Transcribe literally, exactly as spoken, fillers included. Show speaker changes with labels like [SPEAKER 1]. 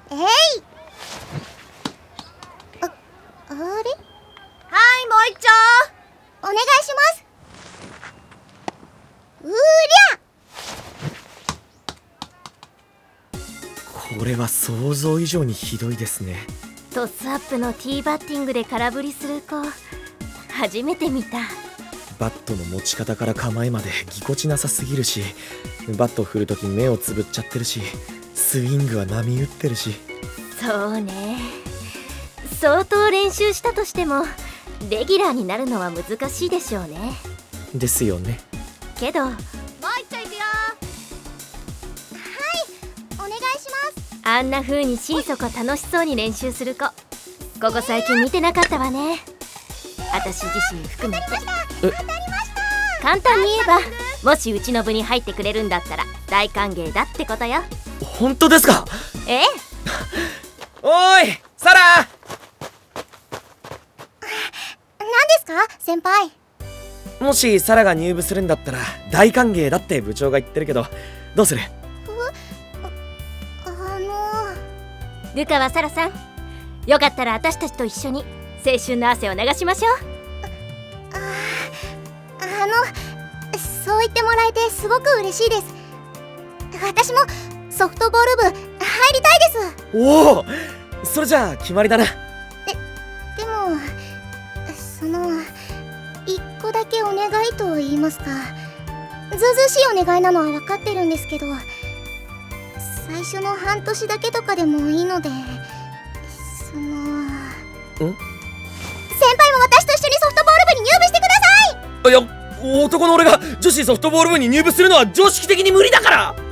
[SPEAKER 1] えい。あ、あれ？はい、もう一丁お願いします。うり
[SPEAKER 2] ゃ。これは想像以上にひどいですね。
[SPEAKER 3] トスアップのティーバッティングで空振りする子初めて見た。
[SPEAKER 2] バットの持ち方から構えまでぎこちなさすぎるし、バット振るとき目をつぶっちゃってるし、スイングは波打ってるし。
[SPEAKER 3] そうね、相当練習したとしてもレギュラーになるのは難しいでしょうね。
[SPEAKER 2] ですよね。
[SPEAKER 3] けどもう一
[SPEAKER 1] 丁いくよ。はい、お願いします。
[SPEAKER 3] あんな風に心底楽しそうに練習する子、ここ最近見てなかったわね。私自身含めて。簡単に言えば、もしうちの部に入ってくれるんだったら大歓迎だってことよ。
[SPEAKER 2] 本当ですか？
[SPEAKER 3] ええ
[SPEAKER 2] おーい、サラ！
[SPEAKER 1] 何ですか、先輩？
[SPEAKER 2] もしサラが入部するんだったら大歓迎だって部長が言ってるけど、どうする？
[SPEAKER 1] あ、あの
[SPEAKER 3] ルカはサラさん、よかったら私たちと一緒に青春の汗を流しましょう。
[SPEAKER 1] あ、あ、あのそう言ってもらえてすごく嬉しいです。私もソフトボール部入りたいです。
[SPEAKER 2] おお、それじゃあ決まりだな。
[SPEAKER 1] で、でもその一個だけお願いと言いますか、ずうずうしいお願いなのは分かってるんですけど、最初の半年だけとかでもいいので、そのん先輩も私と一緒にソフトボール部に入部してください。
[SPEAKER 2] いや、男の俺が女子ソフトボール部に入部するのは常識的に無理だから。